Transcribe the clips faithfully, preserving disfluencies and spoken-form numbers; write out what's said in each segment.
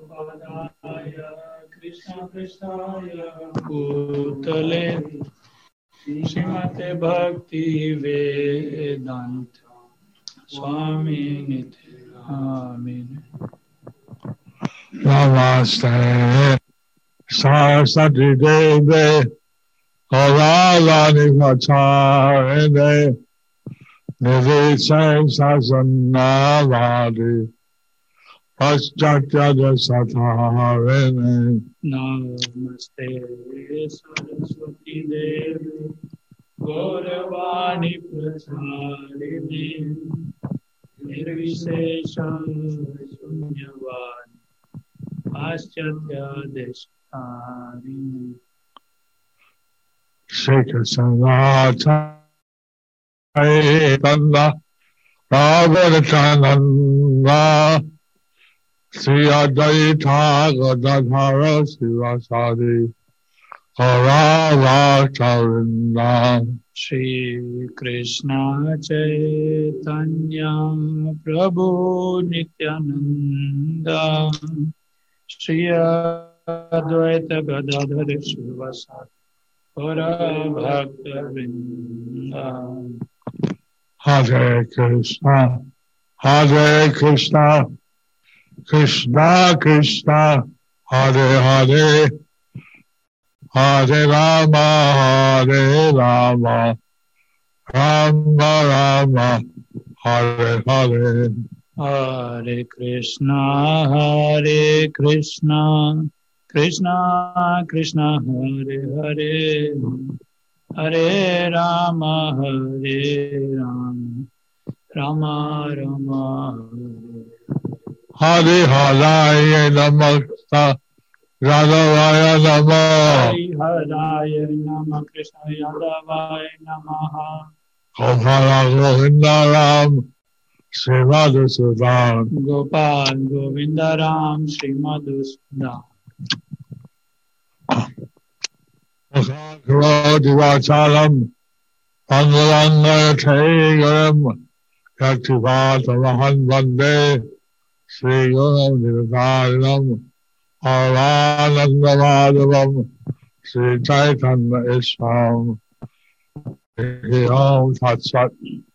Prabhupadaya Krishna Krishna Bhutale Srimate Bhakti Vedanta Swami Nitya. Amen. Namaste Saraswati Devi Gaurani Vacharine Nivise Sasanavadi Paschatya Satarine. Namaste Saraswati Devi Gauravani Pracharine Nirvishesha Shunyavadi Paschatya Deshtarine. Shekha Sanata Chaitanya Prabhupada Sri Advaita Gadadhara Sivasadi Gaurava Charinda. Shri Krishna Chaitanya Prabhu Nityananda Shri Advaita Gadadhara Sivasadi Gaura Bhakta Vrinda. Hare Krishna, Hare Krishna, Krishna Krishna, Hare Hare, Hare Rama, Hare Rama, Rama Rama, Hare Hare. Hare Krishna, Hare Krishna, Krishna Krishna, Hare Hare, Hare Rama, Hare Rama, Rama Rama, Hare Hare Namaste, Radhavaya Namah, Hare Hare Nama Krishna Yadavaya Namaha, Gopala Govindaram, Sri Madhusudan. Gopal Govinda Ram Sri Madhusudan. Karoti Vachalam, Pandalanga Tegaram, Yaktivata Vande, Sri Guram Nivadaram, Aranandavadavam, Sri Chaitanya Islam, Om Tat Sat.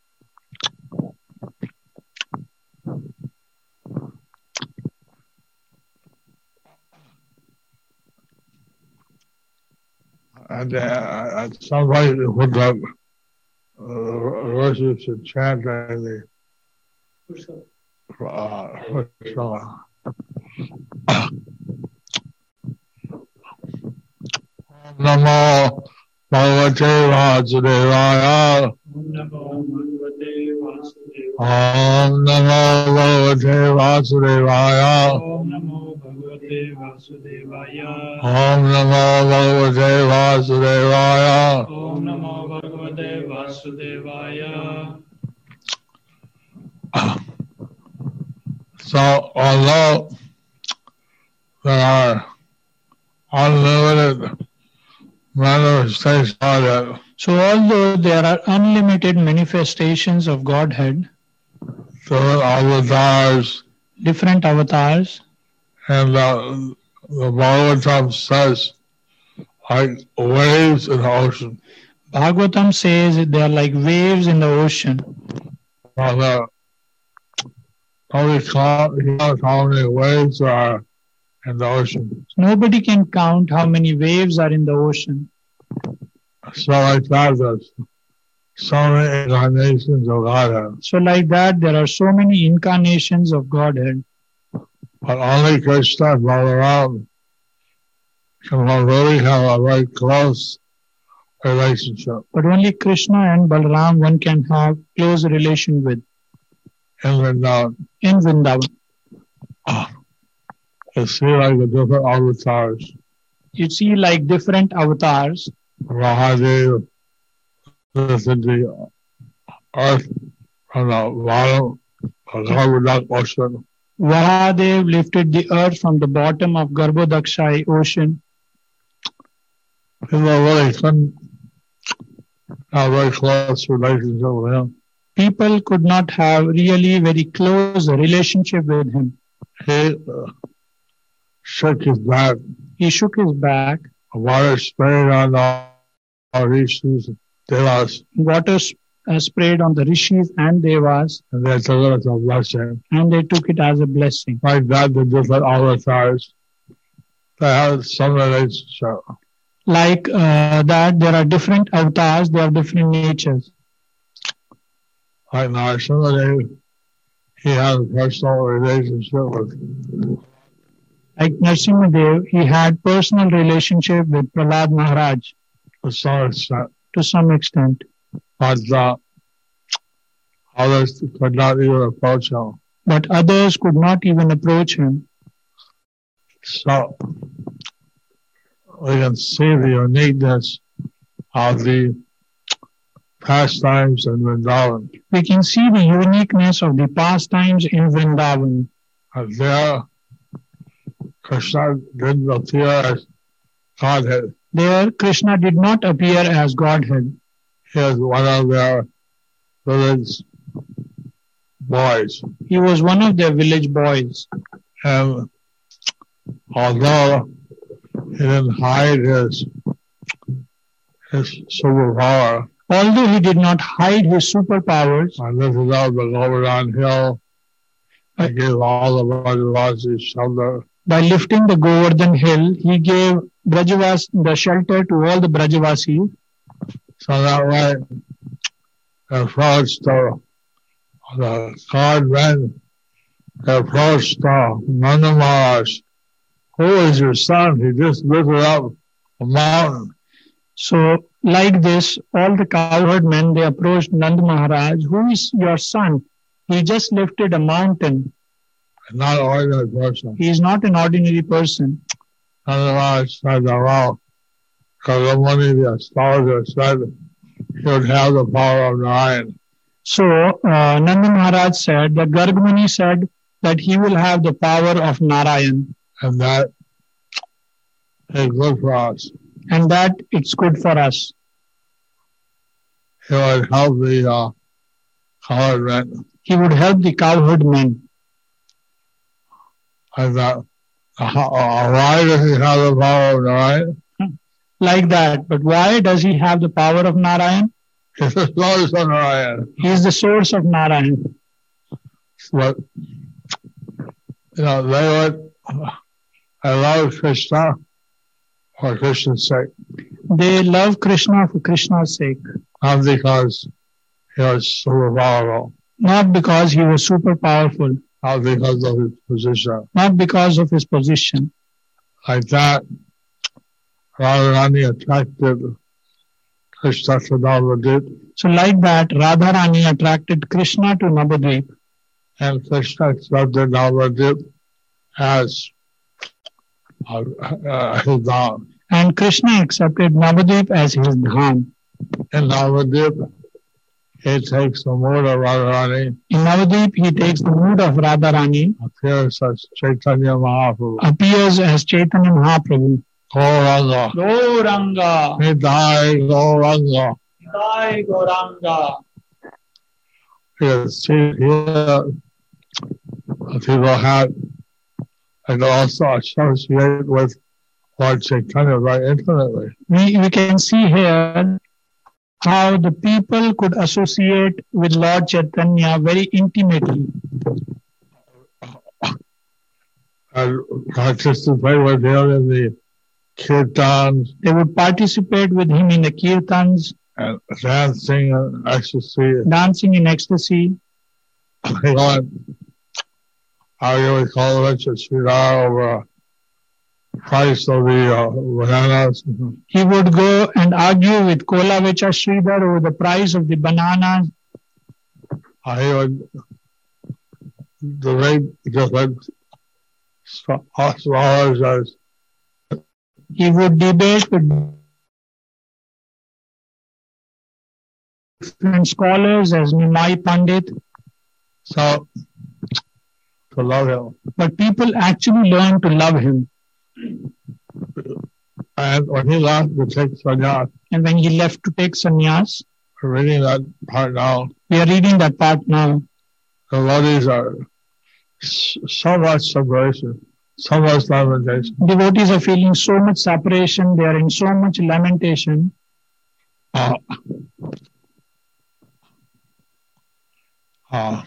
And uh, somebody put up uh, verses and chanting the uh, song. Namo Bhagavate Vasudevaya. Om Namo Bhagavate Vasudevaya. Om Namo Bhagavate Vasudevaya. Om Namo Bhagavate Vasudevaya. Om Namo Bhagavate Vasudevaya. So, although there are unlimited manifestations of it, So although there are unlimited manifestations of Godhead, different avatars, different avatars, and uh, the Bhagavatam says, like waves in the ocean. Bhagavatam says they are like waves in the ocean. Now, the, nobody counts how many waves there are in the ocean. Nobody can count how many waves are in the ocean. So like that, there's so many incarnations of Godhead. So like that, there are so many incarnations of Godhead. But only Krishna and Balaram can really have a very close relationship. But only Krishna and Balaram one can have close relation with In Vrindavan, in Vrindavan. you see like the different avatars. You see like different avatars. Mahadev lifted the earth from the bottom of Garbhodak ocean. Vahadev lifted the earth from the bottom of Garbhodakshai ocean. People really couldn't have a very close relationship with him. People could not have really very close relationship with him. He, uh, shook his back. He shook his back. Water sprayed on the rishis, devas, Water uh, sprayed on the rishis and devas, and they took it as a blessing. and they took it as a blessing. Like that, the different avatars, they have some relationship. Like uh, that, there are different avatars, they have different natures. Like Narasimhadev, he had a personal relationship with. Like Narasimhadev, he had personal relationship with Prahlad Maharaj To some extent, to some extent, but uh, others could not even approach him. but others could not even approach him. So we can see the uniqueness of the pastimes in Vrindavan. We can see the uniqueness of the pastimes in Vrindavan. And there, Krishna didn't appear as Godhead. There, Krishna did not appear as Godhead. He was one of their village boys. He was one of their village boys. And although he didn't hide his his superpower, Although he did not hide his superpowers, I lifted up the Govardhan hill. I gave all the Brajavasis shelter. by lifting the Govardhan hill, he gave Brajavas the shelter to all the Brajavasis. So that way, approached the, the God men, approached uh, Nanda Maharaj. Who is your son? He just lifted up a mountain. So, like this, all the cowherd men, they approached Nand Maharaj. Who is your son? He just lifted a mountain. Not an ordinary person. He is not an ordinary person. Nanda Maharaj said that, well, Kagamuni, the astrologer, said he would have the power of Narayan. So, uh, Nanda Maharaj said that Gargamuni said that he will have the power of Narayan, And that is good for us. and that it's good for us. He would help the uh, colored men. He would help the cowherd men. And that, uh, why does he have the power of Narayan? Like that. But why does he have the power of Narayan? He's the source of Narayan. He is the source of Narayan. But, you know, they would allow Krishna for Krishna's sake, They love Krishna for Krishna's sake, not because he was super powerful, not because he was super powerful, not because of his position. not because of his position. Like that, Radharani attracted Krishna to Navadvip, So like that, Radharani attracted Krishna to Navadvip, and Krishna accepted Navadvip as uh, uh, his dham. and Krishna accepted Navadvip as his dham. In Navadvip, he takes the mood of Radharani, In Navadvip, he takes the mood of Radharani, appears as Chaitanya Mahaprabhu. appears as Chaitanya Mahaprabhu. Gauranga, Gauranga, Nidai Gauranga. Jai Gauranga. Because here, people had, and also associate with Lord Chaitanya very intimately. We, we can see here how the people could associate with Lord Chaitanya very intimately And participate with him in the kirtans they would participate with him in the kirtans, and dancing and ecstasy. dancing in ecstasy. He went arguing with Kolovich and Sridhar over price of the uh, bananas. He would go and argue with Kola Vecha Sridhar over the price of the bananas. Uh, he would debate different astrologers. He would debate with different scholars as Nimai Pandit. So, to love him. But people actually learned to love him. And when he left to take sannyas, And when he left to take sannyas, we're reading that part now, we are reading that part now. the devotees are s- so much separation. so much lamentation. Devotees are feeling so much separation, they are in so much lamentation. Uh, uh,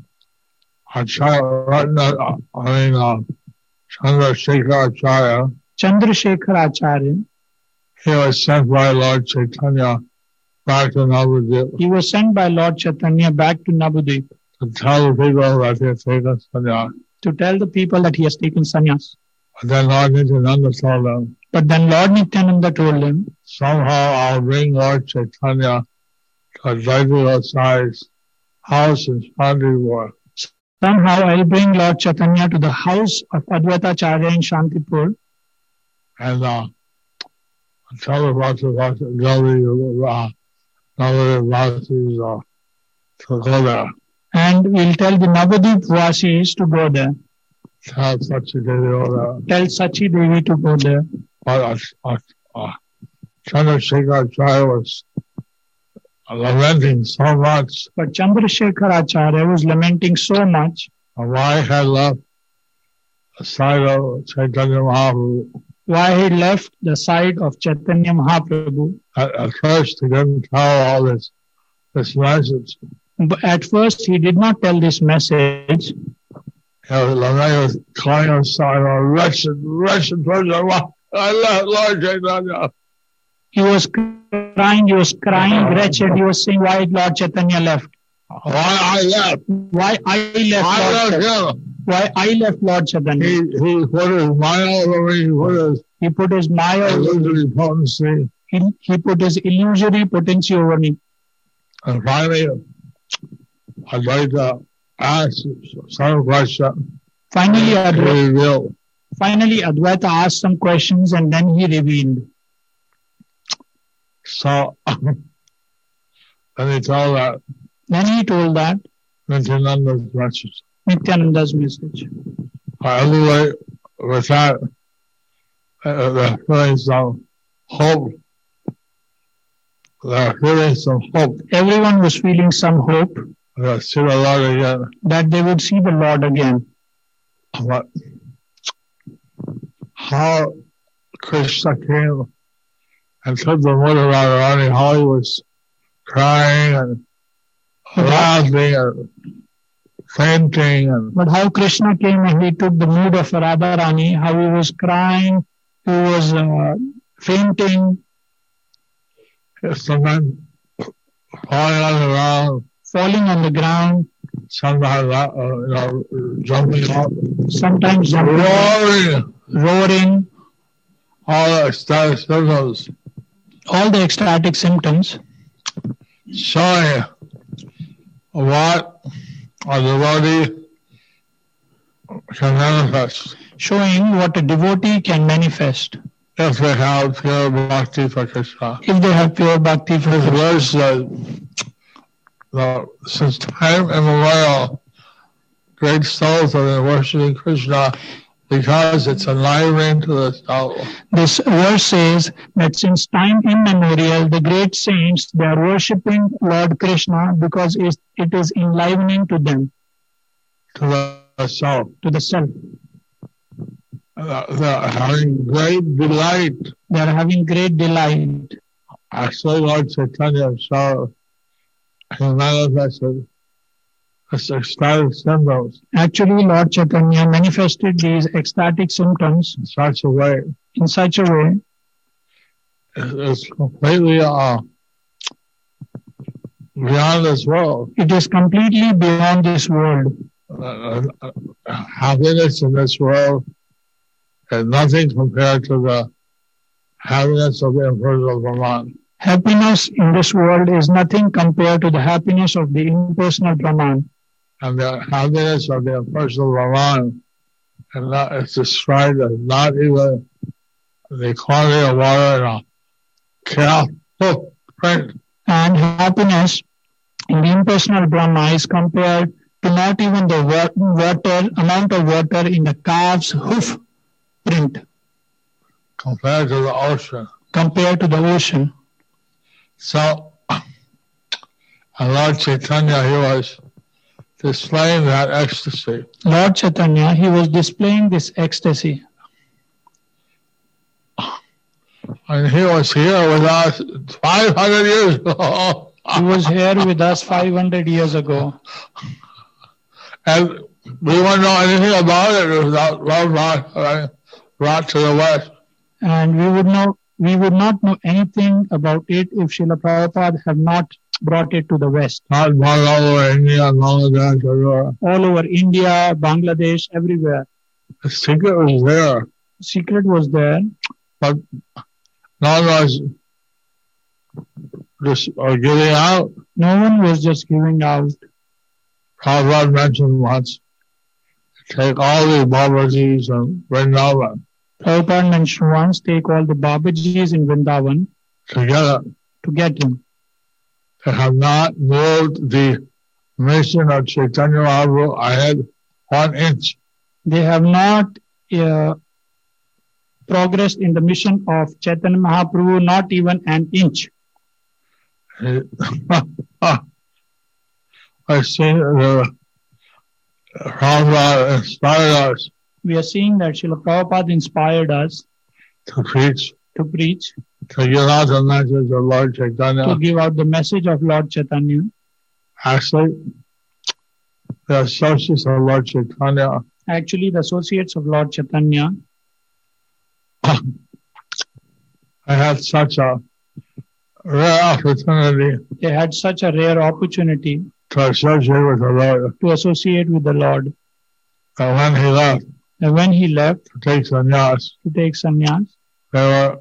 Acharya, I mean, uh, Chandrasekhar Acharya, Chandrasekhar Acharya, he was sent by Lord Chaitanya back to Navadvip. He was sent by Lord Chaitanya back to Navadvip to tell the people that he had taken sannyas. To tell the people that he has taken sannyas. But then Lord Nityananda told them, But then Lord Nityananda told him, somehow I'll bring Lord Chaitanya to Advaita Gosai's house in Shantipur. Somehow I'll bring Lord Chaitanya to the house of Advaita Acharya in Shantipur. And uh, tell the Bhakti uh, Navadvip uh, to go there. And we'll tell the Navadvip Vasis to go there. Tell Sachi Devi, tell Sachi Devi to go there. But uh, uh, Chandrasekhar Acharya was lamenting so much. But Chandrasekhar Acharya was lamenting so much. Why he had left the side of Chaitanya Mahaprabhu. Why he left the side of Chaitanya Mahaprabhu. At, at first he didn't tell all this, this message. But at first he did not tell this message. He was crying inside, oh, wretched, wretched person, I left Lord Chaitanya. He was crying, he was crying, wretched, he was saying, why Lord Chaitanya left? Why I left? Why I left I Lord left Chaitanya? him. Why I left Lord Chaitanya? He, he put his Maya over me, he put his, he put his Maya illusory potency. He, he put his illusory potency over me. And finally, Advaita asked some question. Finally, Advaita, He finally, Advaita asked some questions and then he revealed. So, then he told that. Then he told that. Nityananda's message. Nityananda's message. Anyway, with that, uh, they're feeling some hope. They're feeling some hope. Everyone was feeling some hope. They'll see the Lord again. That they would see the Lord again. But how Krishna came and took the mother Radharani, how he was crying and laughing and fainting. And but how Krishna came and he took the mood of Radharani, how he was crying, he was uh, fainting. Sometimes falling on the ground. Falling on the ground. Sometimes uh, you know, jumping up. Sometimes jumping roaring. Up, roaring. All the ecstatic symptoms. All the ecstatic symptoms. Showing what a devotee can manifest. Showing what a devotee can manifest. If they have pure bhakti for Krishna. If they have pure bhakti for Krishna. Verse that uh, since time immemorial, great souls have been worshipping Krishna because it's enlivening to the soul. This verse says that since time immemorial, the great saints, they are worshipping Lord Krishna because it is enlivening to them. To the soul. To the self. Uh, they're having great delight. They are having great delight. Actually, Lord Chaitanya himself, he manifested this ecstatic symptoms. Actually, Lord Chaitanya manifested these ecstatic symptoms in such a way. In such a way. It's completely uh, beyond this world. It is completely beyond this world. Uh, uh, happiness in this world is nothing compared to the happiness of the impersonal Brahman. Happiness in this world is nothing compared to the happiness of the impersonal Brahman. And the happiness of the impersonal Brahman and that is described as not even the quantity of water in a calf footprint. And happiness in the impersonal Brahma is compared to not even the water, amount of water in the calf's hoof print. Compared to the ocean. Compared to the ocean. So, and Lord Chaitanya, he was displaying that ecstasy. Lord Chaitanya, he was displaying this ecstasy. And he was here with us five hundred years ago. He was here with us five hundred years ago. And we wouldn't know anything about it without love brought, brought to the West. And we would know we would not know anything about it if Srila Prabhupada had not brought it to the West. Not brought all over India, Bangladesh, everywhere. All over India, Bangladesh, everywhere. The secret was there. The secret was there. But no one was just uh, giving out. No one was just giving out. Prabhupada mentioned once, take all the Babajis and Vrindavan. Prabhupada mentioned once, take all the Babajis in Vrindavan together to get him. They have not moved the mission of Chaitanya Mahaprabhu ahead one inch. They have not uh, progressed in the mission of Chaitanya Mahaprabhu, not even an inch. I see the Prabhupada inspired us. We are seeing that Srila Prabhupada inspired us to preach, to preach, to give out the message of Lord Chaitanya. To give out the message of Lord Chaitanya. Actually, the associates of Lord Chaitanya. Actually, the associates of Lord Chaitanya. I had such a rare opportunity. They had such a rare opportunity to associate with the Lord. To associate with the Lord. And when he left, and when he left to take sannyas, to take sannyas, they were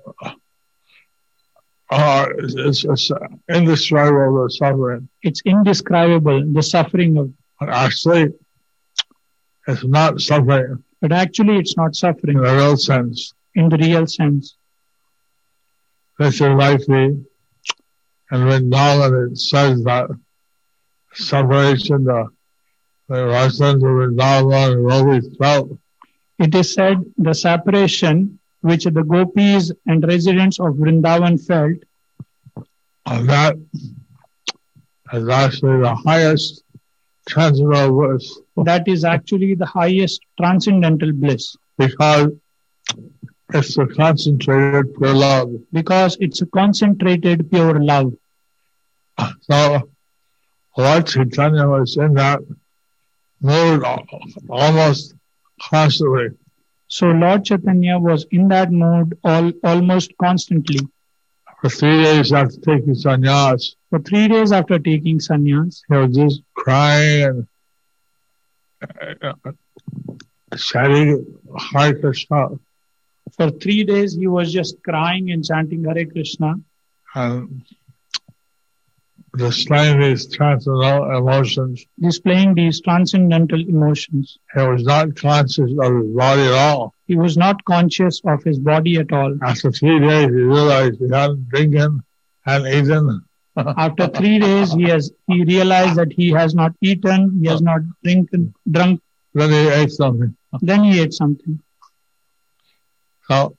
uh, it's, it's indescribable the suffering. It's indescribable the suffering of. But actually, it's not suffering. But actually, it's not suffering in the real sense. In the real sense. This is like the in Vrindavan. It says that separation, the the residents of Vrindavan and Gopis felt. It is said the separation which the Gopis and residents of Vrindavan felt. And that is actually the highest transcendental bliss. That is actually the highest transcendental bliss. Because it's a concentrated pure love. Because it's a concentrated pure love. So Lord Chaitanya was in that mood almost constantly. So Lord Chaitanya was in that mood all, almost constantly. For three days after taking sannyas. For three days after taking sannyas. He was just crying and uh, chanting Hare Krishna. For three days he was just crying and chanting Hare Krishna. And displaying these transcendental emotions. Displaying these transcendental emotions. He was not conscious of his body at all. He was not conscious of his body at all. After three days, he realized he hadn't drinking and eaten. After three days, he has he realized that he has not eaten, he has not drinking, drunk. Then he ate something. Then he ate something. So,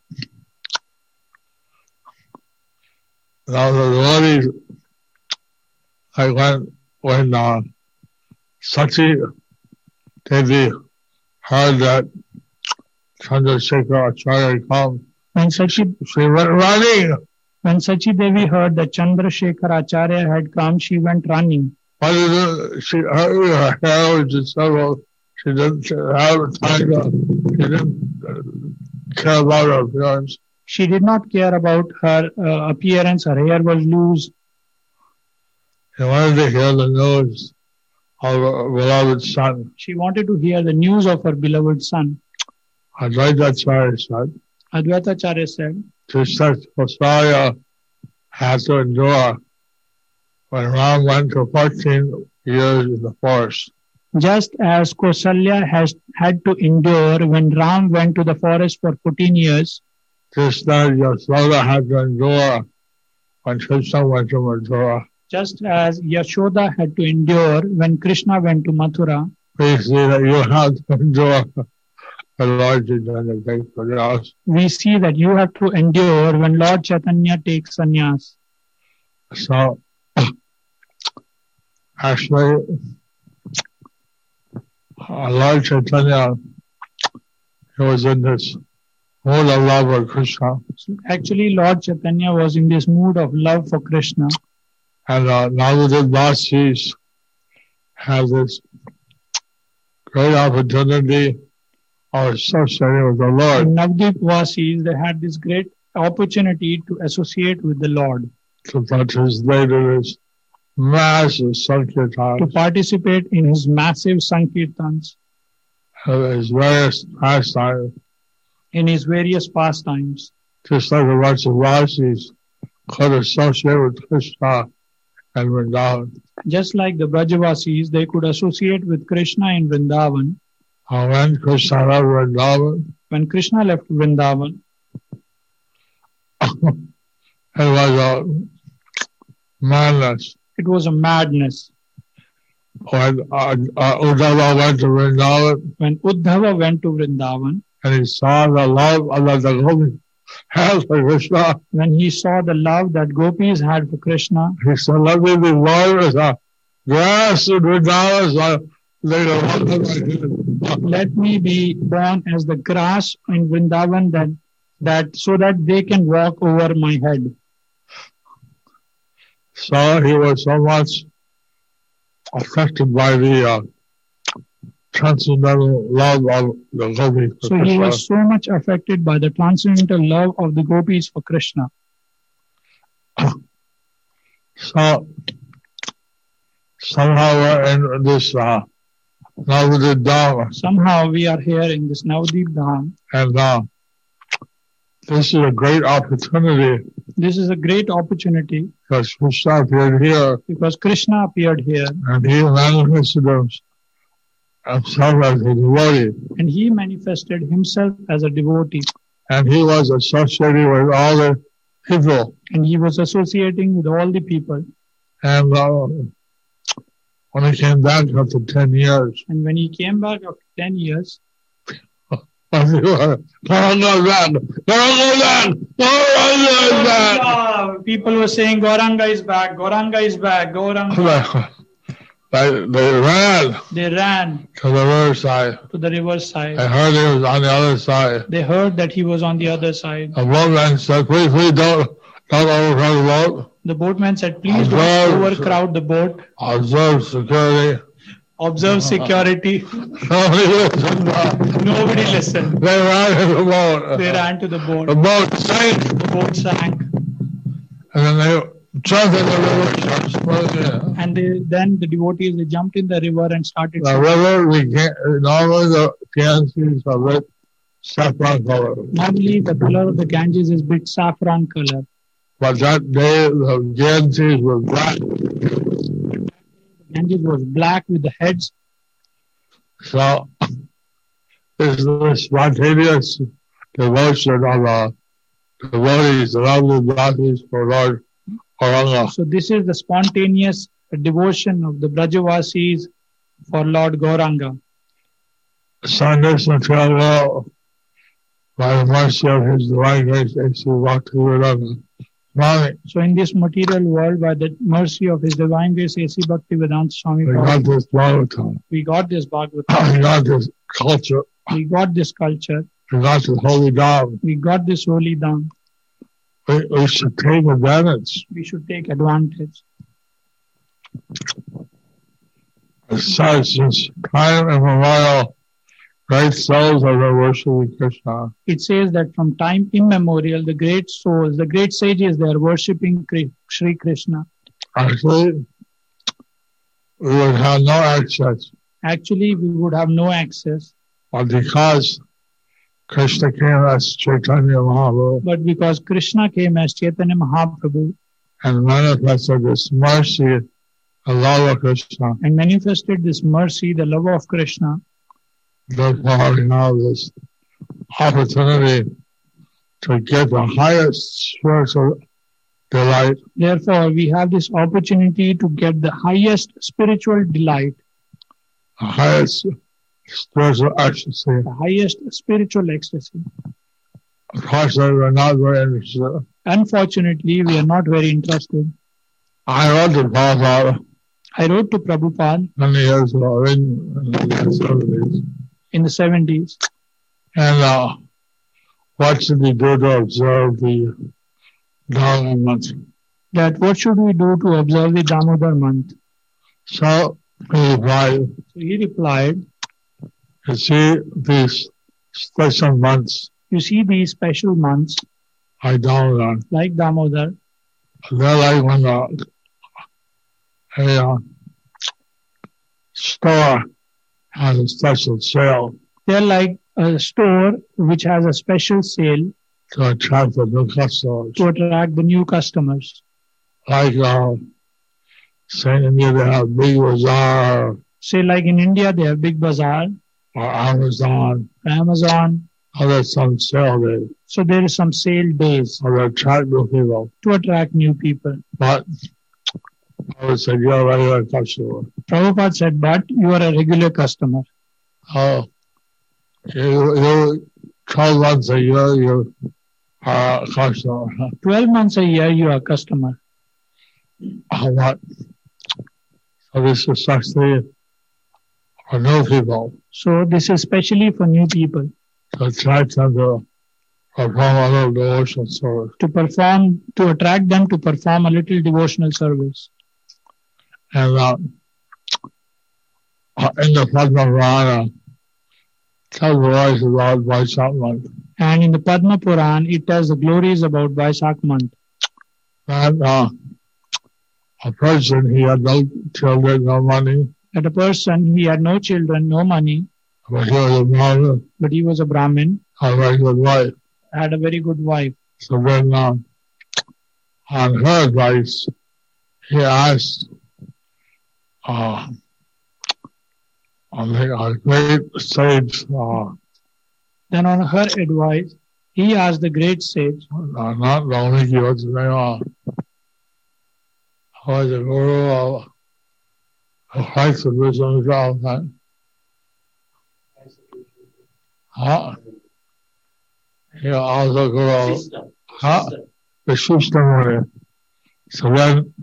now the devotees, like when, when uh, Sachi Devi heard that Chandrasekhar Acharya had come, when Sachi, she went running. When Sachi Devi heard that Chandrasekhar Acharya had come, she went running. What is it? She, her, her hair was disabled. She didn't have time to, she didn't care about her appearance. She did not care about her uh, appearance. Her hair was loose. She wanted to hear the news of her beloved son. She wanted to hear the news of her beloved son. Advaita Acharya said. Advaita Acharya said. Just as Kausalya had to endure when Ram went to fourteen years in the forest. Just as Kausalya has had to endure when Ram went to the forest for fourteen years. Just as Yashoda had to endure when Krishna went to Mathura. Just as Yashoda had to endure when Krishna went to Mathura. We see that you have to endure when Lord Chaitanya takes sannyas. We see that you have to endure when Lord Chaitanya takes sannyas. So, actually, uh, Lord Chaitanya, he was in this mood of love for Krishna. Actually, Lord Chaitanya was in this mood of love for Krishna. And uh, Navadip Vasis had this great opportunity of associating with the Lord. In Navadip Vasis, they had this great opportunity to associate with the Lord, To participate in this massive to Sankirtan, participate in his massive Sankirtans, and his various pastimes, in his various pastimes. just like the rest of Vasis could associate with Krishna and Vrindavan. Just like the Brajavasis, they could associate with Krishna in Vrindavan. Uh, when Krishna left Vrindavan, When Krishna left Vrindavan, it was a madness. it was a madness. When uh, uh, Uddhava went to Vrindavan When Uddhava went to Vrindavan, and he saw the love of the Gopis had for Krishna, when he saw the love that gopis had for Krishna, he said, let me be born as a grass in Vrindavan, so they don't want to let me be born as the grass in Vrindavan, that, that so that they can walk over my head. So he was so much affected by the uh, transcendental love of the Gopis for So he Krishna. was so much affected by the transcendental love of the gopis for Krishna. So somehow we're in this uh, Navadip Dham, Somehow we are here in this Navadip Dham. and uh, this is a great opportunity This is a great opportunity because Krishna appeared here because Krishna appeared here and he manifested himself as a devotee, and he manifested himself as a devotee, and he was associated with all the people. and he was associating with all the people. And uh, when he came back after ten years, And when he came back after ten years, people were, Gauranga is back, Gauranga is back, Gauranga is back. Ah, people were saying, Gauranga is back, Gauranga is back, Gauranga. They, they ran They ran to the riverside. to the river side. I heard he was on the other side. They heard that he was on the other side. The boatman said, please, please don't, don't overcrowd the boat. The boatman said, please don't Observe. overcrowd the boat. Observe security. Observe security. Nobody listened. Nobody listened. They ran to the boat. They ran to the boat. The boat sank. The boat sank. And then they jumped in the river. started swimming. And they, then the devotees, they jumped in the river and started The river, we can't, normally the Ganges are red saffron color. Normally, the color of the Ganges is bit saffron color. But that day, the Ganges was black. Ganges was black with the heads. So, this is the spontaneous devotion of the devotees, the lovely devotees for Lord Gauranga. So this is the spontaneous devotion of the Brajavasis for Lord Gauranga. So this material, by the mercy of His Divine Grace, A C Bhaktivedanta Swami, So in this material world, by the mercy of His Divine Grace, A C Bhaktivedanta Swami, we got this Bhagavatam, we got this Bhagavatam, we got this culture, we got this culture, we got this holy Dham. we got this holy Dham. We, we should take advantage. We should take advantage. As such, since time immemorial, great souls have been worshiping Krishna. It says that from time immemorial, the great souls, the great sages, they are worshipping Sri Krishna. Actually, we would have no access, Actually, we would have no access, but because Krishna came as Chaitanya Mahaprabhu but because Krishna came as Chaitanya Mahaprabhu and manifested this mercy and love of Krishna, and manifested this mercy, the love of Krishna, therefore we have this opportunity to get the highest spiritual delight, therefore we have this opportunity to get the highest spiritual delight, the highest spiritual ecstasy. the highest spiritual ecstasy. Unfortunately, we're not very interested. Unfortunately, we are not very interested. I wrote to Prabhupada I wrote to Prabhupada many years ago, in the seventies. in the seventies. And uh, what should we do to observe the Damodar month? That what should we do to observe the Damodar month? So he replied, So he replied, you see these special months you see these special months like Damodar, like Damodar, they're like when the, a uh, store has a special sale they're like a store which has a special sale to attract the new customers. to attract the new customers. Like, uh, say in India they have Big Bazaar Say like in India they have Big Bazaar, or Amazon, Amazon. or there's some sale there So there is some sale days or to attract new people. to attract new people. But I would say you're a regular customer. Prabhupada said, but you are a regular customer. Oh, you, you twelve months a year you are a customer. twelve months a year you are a customer. How what? So this is actually for new people So this is especially for new people to attract them to perform a little devotional service. to perform, to attract them to perform a little devotional service. And uh, in the Padma Purana, tells the voice about Vaisakh month. And in the Padma Puran, it tells the glories about Vaisakh month. And uh, a person, he had no children, no money, That a person, he had no children, no money, but he was a Brahmin, but he was a Brahmin, had a very good wife. had a very good wife. So then, uh, on her advice, he asked uh, I think a great sage, uh, Then on her advice, he asked the great sage, uh, not the only he was the name of, who was the guru of of Christ of Wisdom Development. Huh? He also guru of huh? the Shishtamuni. So then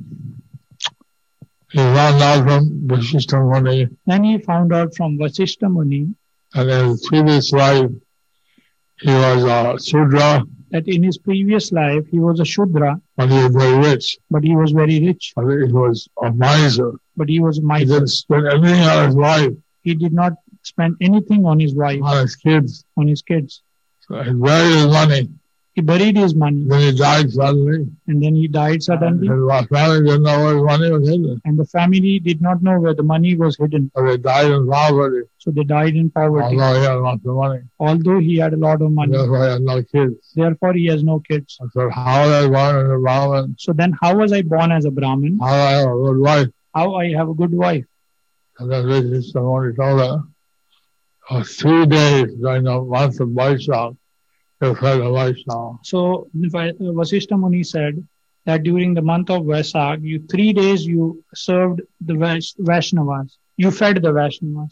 he found out from the Shishtamuni then he found out from Vasishta Muni and in his previous life he was a Sudra, that in his previous life he was a Shudra, but he was very rich. but he was very rich, But he was a miser. but he was a He miser. didn't spend anything on his wife, He did not spend anything on his wife, on his kids. on his kids. So he buried his money. He buried his money Then he died suddenly. and then he died suddenly, His family didn't know where his money was hidden. and the family did not know where the money was hidden. So they died in poverty, So they died in poverty, although he had lots of money. although he had a lot of money. Therefore he had no kids. Therefore, he has no kids. I said, how did I born as a Brahmin? So then, how was I born as a Brahmin? How did I have a good wife? How I have a good wife? And then this is only told her, for three days during the month of Vaisakh, they fed a Vaishnava. So Vasishta Muni said that during the month of Vaisakh, you three days you served the Vash- Vaishnavas. You fed the Vaishnavas.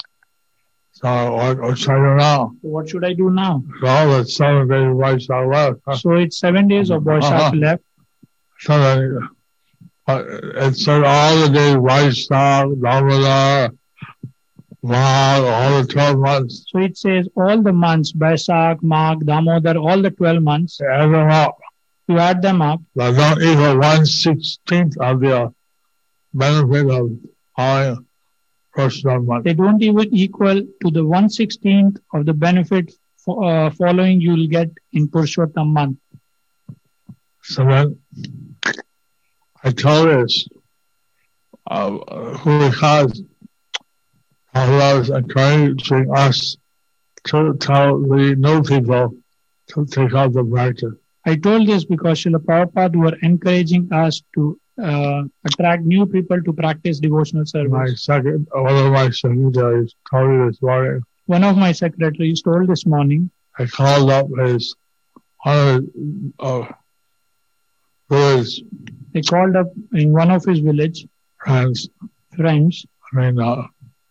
So what, what should I do now? So what should I do now? So it's seven days of Vaisakh left. Huh? So it's seven days of Vaisakh Uh-huh. left. So then, uh, it said all the days Vaisakh, Damodar, Magh, all the twelve months. So it says all the months, Vaisakh, Magh, Damodar, all the twelve months, Add them up. you add them up, They don't equal one sixteenth of the benefit of all personal month. they don't even equal to the one sixteenth of the benefit fo- uh, following you will get in Purushottam month. So then I told this, uh, who because Allah is encouraging us to tell the new people to take out the practice. I told this because Srila Prabhupada were encouraging us to uh, attract new people to practice devotional My service. second, one of my secretaries told me this morning, One of my secretaries told this morning, I called up his, one of his, uh, his they called up in one of his village friends, friends, I mean, uh,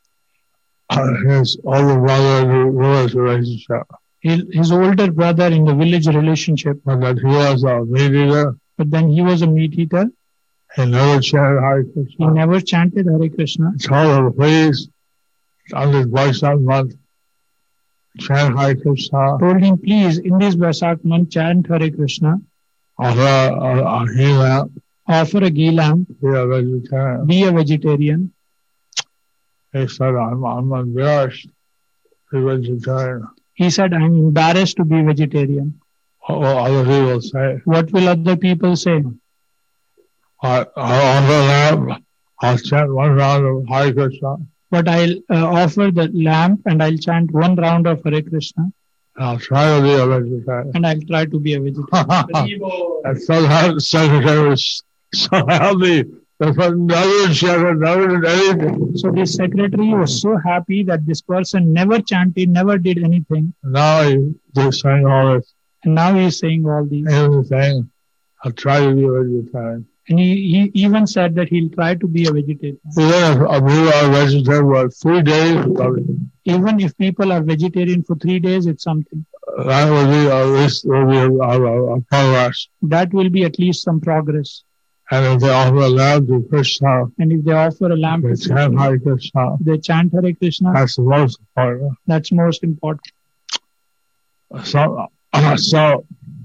uh, his older brother in the village relationship, his, his older brother in the village relationship, but that he was a meat eater. but then he was a meat eater. He never chanted Hare He Krishna. never chanted Hare Krishna. He told him, please, on this Vaisakh month, chant Hare Krishna, Told him, please, in this Vaisakh month, chant Hare Krishna. offer a, a, a ghee lamp, Offer a ghee lamp. be a vegetarian. Be a vegetarian. He said, I'm, I'm embarrassed to be vegetarian. He said, I'm embarrassed to be vegetarian. What will other people say? What will other people say? I, I'll offer a lamp, I'll chant one round of Hare Krishna, But I'll uh, offer the lamp and I'll chant one round of Hare Krishna and I'll try to be a vegetarian. and I'll try to be a vegetarian. And somehow the secretary was so happy that never chanted, never did anything. So the secretary was so happy that this person never chanted, never did anything. Now he just saying all this, And now he is saying all these. everything. I'll try to be a vegetarian. And he, he even said that he'll try to be a vegetarian. Even if a people are vegetarian for three days, Even if people are vegetarian for three days, it's something. that would be at least will be a, a, a progress. That will be at least some progress. And if they offer a lamb to Krishna, And if they offer a lamp they to chant Krishna, Hare Krishna, they chant Hare Krishna, that's the most important. that's most important. So, uh, so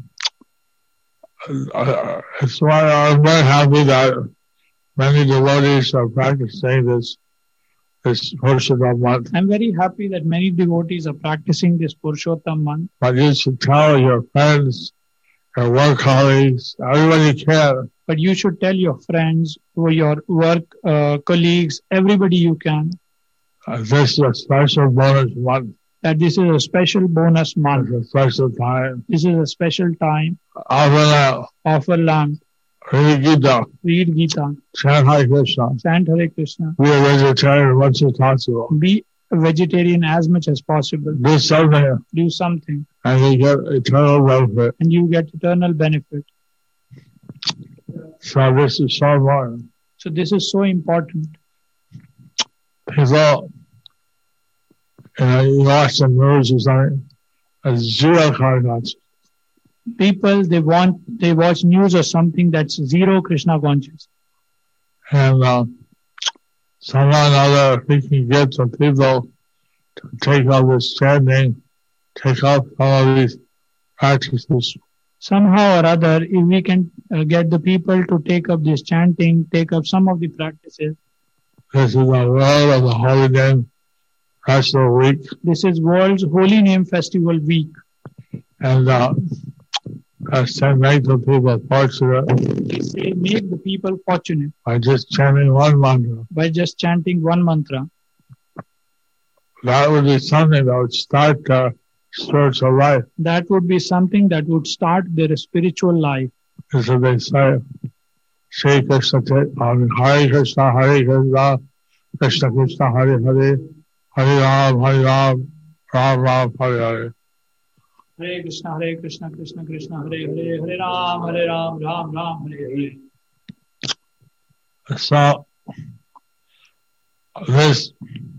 uh, it's why I'm very happy that many devotees are practicing this this Purushottam month. I'm very happy that many devotees are practicing this Purushottam month. But you should tell your friends, your work colleagues, everybody you can. But you should tell your friends, or your work uh, colleagues, everybody you can, Uh, this is a special bonus month. that this is a special bonus month. It's a special time. This is a special time. Offer now, Offer lamp, read Gita, read Gita, chant Hare Krishna, chant Hare Krishna, be a vegetarian as much as possible. be a vegetarian as much as possible. Do something Do something and you get eternal benefit. and you get eternal benefit. So this is so important. So this is so important. People, you know, you watch the news or something, there's zero contact. People, they want, they watch news or something that's zero Krishna conscious. And uh, somehow or other, we can get some people to take up this chanting, take up some of these practices. Somehow or other, if we can uh, get the people to take up this chanting, take up some of the practices. This is the world of the Holy Name Festival Week. This is World's Holy Name Festival Week. And uh, that's to make the people fortunate They make the people fortunate by just chanting one mantra. by just chanting one mantra. That would be something that would start their spiritual life. That would be something that would start their spiritual life. As they say, Shri Krishna, I mean, Hare Krishna, Hare Krishna, Krishna Krishna, Hare Hare, Hare Ram, Hare Ram, Ram Ram, Hare Hare. Hare Krishna, Hare Krishna, Krishna Krishna, Hare Hare, Hare Ram, Hare Ram, Ram Ram, Hare Hare. So, this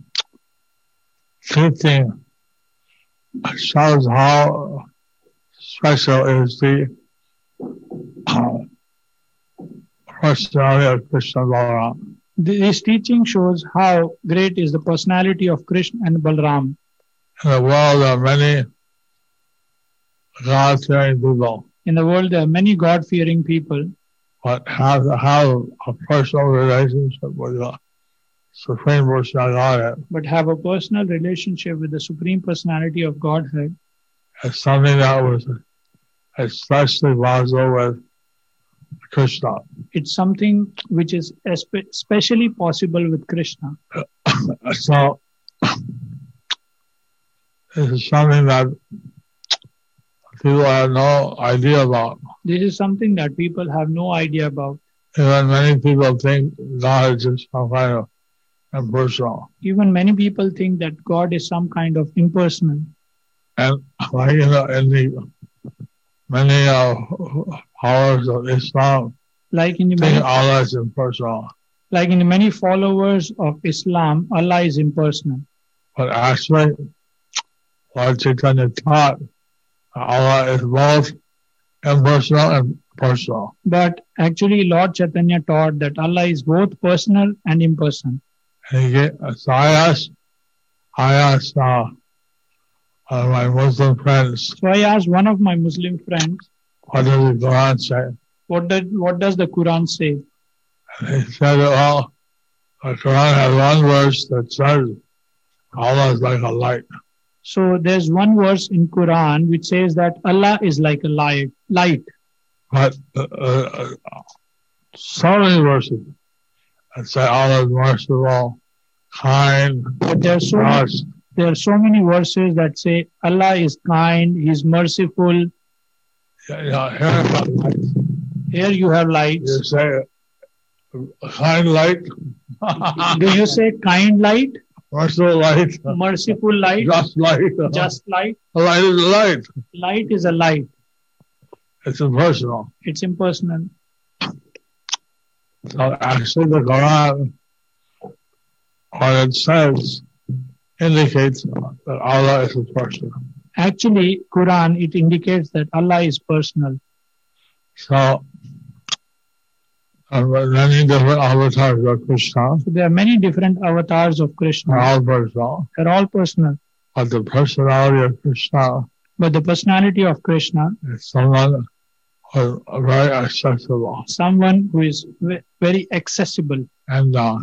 teaching shows how special is the uh, personality of Krishna Balaram. This teaching shows how great is the personality of Krishna and Balram. In the world, there are many God-fearing people, In the world, there are many God-fearing people, but have to have a personal relationship with the Supreme Personality Godhead. but have a personal relationship with the Supreme Personality of Godhead. It's something that was especially possible with Krishna. It's something which is espe- especially possible with Krishna. So, this is something that people have no idea about. This is something that people have no idea about. Even many people think God is just some kind of impersonal. Even many people think that God is some kind of impersonal. And like in the, in the many uh, powers of Islam, Like in the think many, Allah is impersonal. like in the many followers of Islam, Allah is impersonal. But actually, Lord Chaitanya taught Allah is both impersonal and personal. But actually, Lord Chaitanya taught that Allah is both personal and impersonal. And he gave, so I asked, I asked uh, uh, my Muslim friends, So I asked one of my Muslim friends, what does the Quran say? what, did, what does the Quran say? And he said, well, the Quran has one verse that says Allah is like a light. So there's one verse in Quran which says that Allah is like a light. light. But uh, uh, so many verses that say Allah is merciful, kind, But there are so many, just. there are so many verses that say Allah is kind, He is merciful. You know, here about light. Here you have lights. You say kind light, Do you say kind light, merciful light, merciful light, just light. just light? Light is light. Light is a light. It's impersonal. It's impersonal. So actually the Quran, what it says, indicates that Allah is a person. Actually, Quran, it indicates that Allah is personal. So uh, many different avatars of Krishna So there are many different avatars of are Krishna. all personal. They're all personal. But the personality of Krishna But the personality of Krishna, is someone who is very accessible. someone who is ve- very accessible. And uh,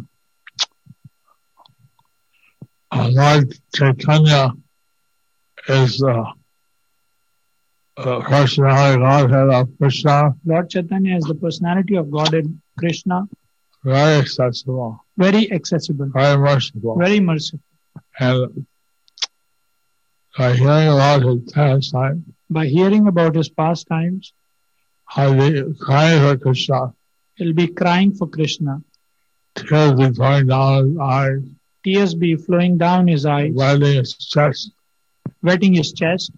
uh, Lord Chaitanya is uh, the personality Godhead of Krishna, Lord Chaitanya is the personality of God in Krishna, very accessible, very accessible, very merciful. very merciful. And by hearing about his pastime, By hearing about his pastimes, how the crying for Krishna, he'll be crying for Krishna, tears be going down his eyes, tears be flowing down his eyes, wetting his chest. wetting his chest.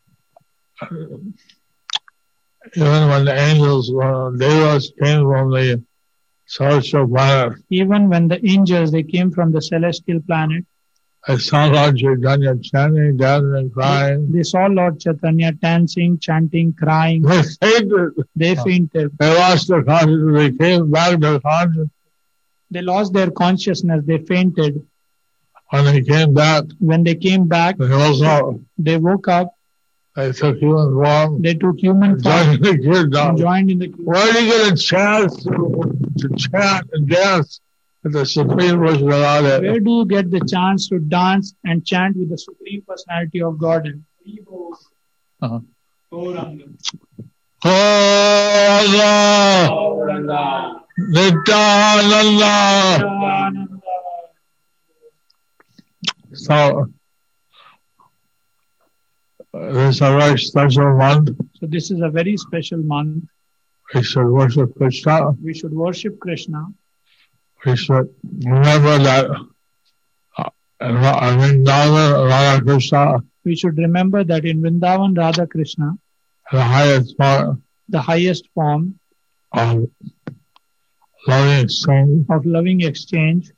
Even when the angels, uh, devas came from the celestial planet, Even when the angels, they came from the celestial planet, they saw Lord Chaitanya chanting, dancing, and crying. they saw Lord Chaitanya dancing, chanting, crying. They fainted. They fainted. They lost their consciousness. They came back to consciousness. They lost their consciousness. They fainted. When they came back, When they came back, they woke up. they woke up. They took human form, They took human form joined the kids and down. joined in the. Where do you get a chance to, to chant and dance at the Supreme Personality? Where do you get the chance to dance and chant with the Supreme Personality of God? Uh-huh. Gauranga. Gauranga, Nityananda. So, uh, this is a very special month. So this is a very special month. We should worship Krishna. We should worship Krishna. We should remember that uh, in Ra- in Vrindavan, Radha Krishna, We should remember that in Vrindavan, Radha Krishna, the highest form the highest form of loving exchange, of loving exchange,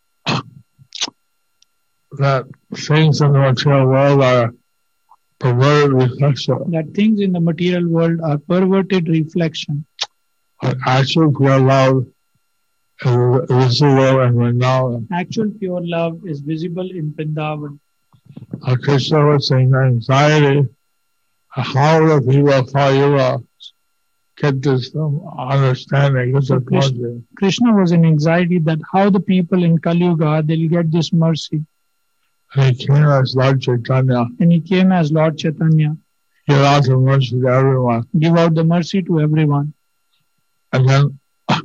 that things in the material world are perverted reflection, that things in the material world are perverted reflection. but actual pure love is visible in Vrindavan. Actual pure love is visible in Vrindavan. Uh, Krishna was saying anxiety, how the people call you uh, get this um, understanding, get So this Krishna- mercy. Krishna was in anxiety that how the people in Kali Yuga, they'll get this mercy. And he came as Lord Chaitanya, And he came as Lord Chaitanya, give out the mercy to everyone. give out the mercy to everyone. And then,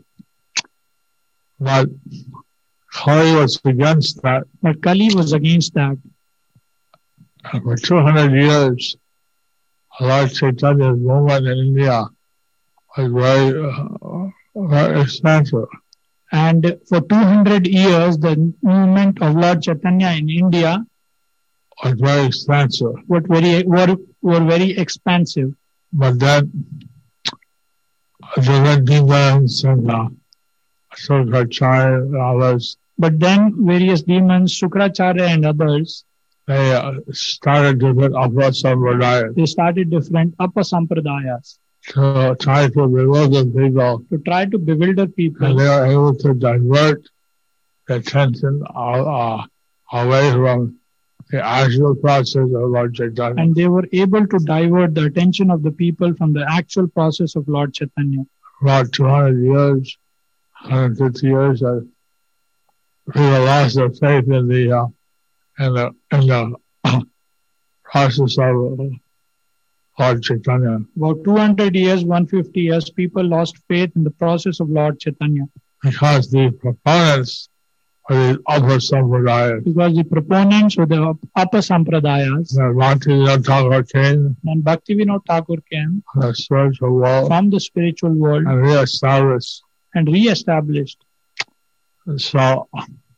but Kali was against that. But Kali was against that. And for two hundred years, Lord Chaitanya's movement in India was very, uh, very expansive. And for two hundred years, the movement of Lord Chaitanya in India Was very expansive. were very, were, were very expansive. But then, different demons and uh, Sukracharya and others, But then various demons, Shukracharya and others, they uh, started different upper sampradayas. they started different upper sampradayas. to try to bewilder people, to try to bewilder and people, they are able to divert the attention uh, away from the actual process of Lord Chaitanya. and they were able to divert the attention of the people from the actual process of Lord Chaitanya. About two hundred years, one hundred fifty years, uh, people lost their faith in the uh, in the in the process of Lord Chaitanya, About two hundred years, one hundred fifty years, people lost faith in the process of Lord Chaitanya because the proponents of the upper sampradayas, because the proponents of the upper sampradayas, the Bhaktivinoda Thakur came and Bhaktivinoda Thakur came from the spiritual world from the spiritual world and re-established. and re-established. And so,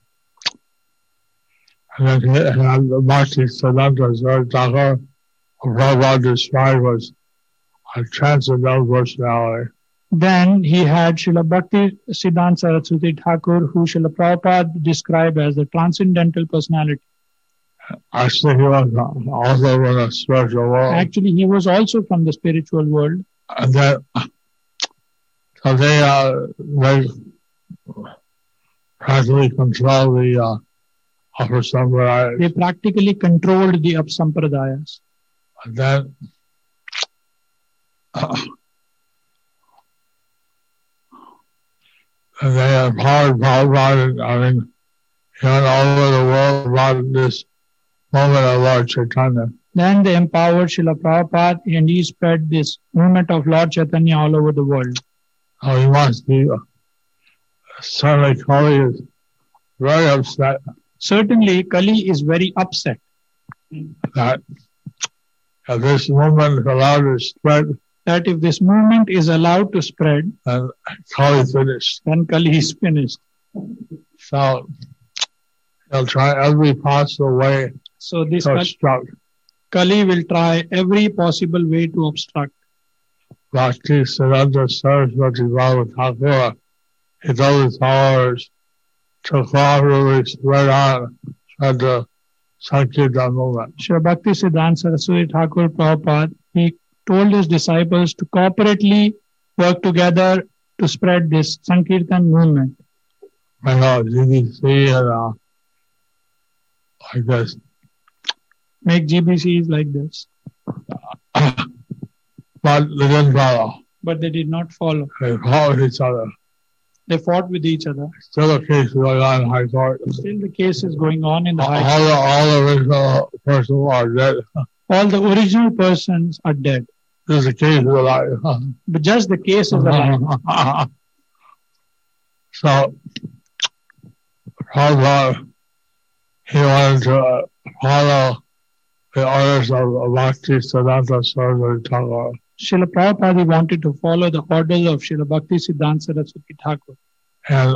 and then he had the Bhakti Siddhanta Saraswati Thakur, who Prabhupada described was a transcendental personality. Then he had Srila Bhakti Siddhanta Saraswati Thakur, who Srila Prabhupada described as the transcendental personality. Actually, he was also in the spiritual world. Actually, he was also from the spiritual world. And then, so they, uh, they practically control the uh, upper sampradayas. They practically controlled the up-sampradayas. And then, uh, and they empowered Prabhupada, I mean, he went all over the world about this moment of Lord Chaitanya. Then they empowered Srila Prabhupada and he spread this movement of Lord Chaitanya all over the world. Oh, he must be, uh, certainly Kali is very upset Certainly, Kali is very upset that if this movement is allowed to spread, that if this movement is allowed to spread, then Kali is finished. then Kali is finished. So he'll try every possible way So this to Kali, obstruct Kali will try every possible way to obstruct. Bhakti Siddhanta Saraswati Bhagavad Thakur. He told his followers to cooperatively spread on, spread the Sankirtan movement. Srila Bhakti Siddhanta Saraswati Thakur Prabhupada, he told his disciples to cooperatively work together to spread this Sankirtan movement. I know, G B C and uh, like this. Make G B Cs like this. But they didn't follow. But they did not follow. They followed each other. They fought with each other. Still a case going on in High Court. Still the case is going on in the High All Court. the, all the original persons are dead. All the original persons are dead. This is a case of life. But just the case is alive. So, Prabhupada, he wanted to uh, follow the orders of Bhakti Siddhanta Saraswati Thakur. Srila Prabhupada wanted to follow the orders of Srila Bhakti Siddhanta Saraswati Thakur. And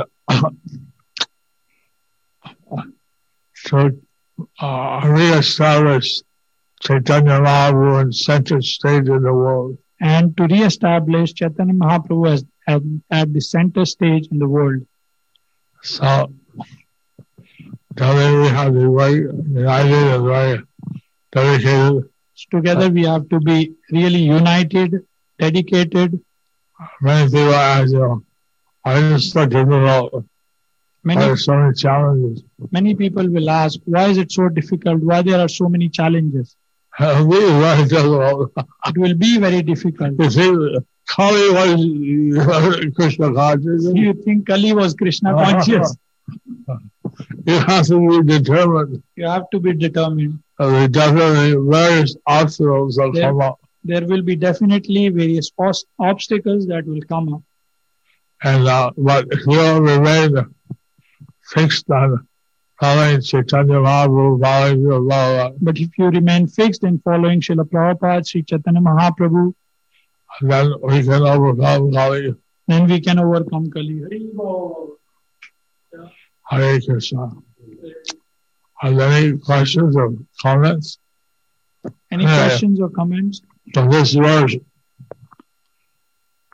to uh, re-establish Chaitanya Mahaprabhu in center stage in the world. And to re-establish Chaitanya Mahaprabhu as, at, at the center stage in the world. So, together we have to be very united and very dedicated. Together we have to be really united, dedicated. Many people ask, you know, why is it so difficult? Why Many, are so many challenges? many people will ask, why is it so difficult? Why there are so many challenges? It will be very difficult. It will be very difficult. You see, Kali was Krishna conscious. Do you think Kali was Krishna conscious? You have to be determined. You have to be determined. Uh, There are definitely various obstacles that There- come up. There will be definitely various os- obstacles that will come up. And uh, but if you remain fixed on following Chaitanya Mahaprabhu, following your law, But if you remain fixed in following Srila Prabhupada, Sri Chaitanya Mahaprabhu, then we can overcome Kali. then we can overcome Kali. Hare Krishna. Are there any questions or comments? Any Yeah. questions or comments? So this verse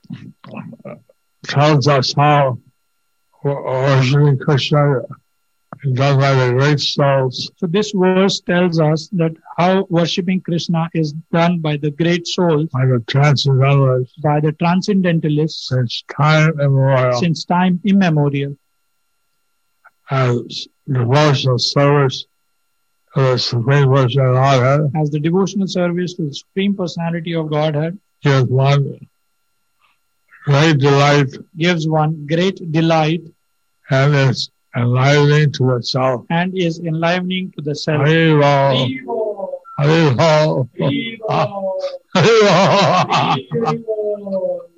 tells us how originally Krishna done by the great souls. So this verse tells us that how worshipping Krishna is done by the great souls, by the transcendentalists, by the transcendentalists, since time immemorial, since time immemorial, as devotional service to the Supreme Personality of Godhead, as the devotional service to the Supreme Personality of Godhead, gives one great delight, gives one great delight, and is enlivening to the self. and is enlivening to the self. Haribo, Haribo, Haribo.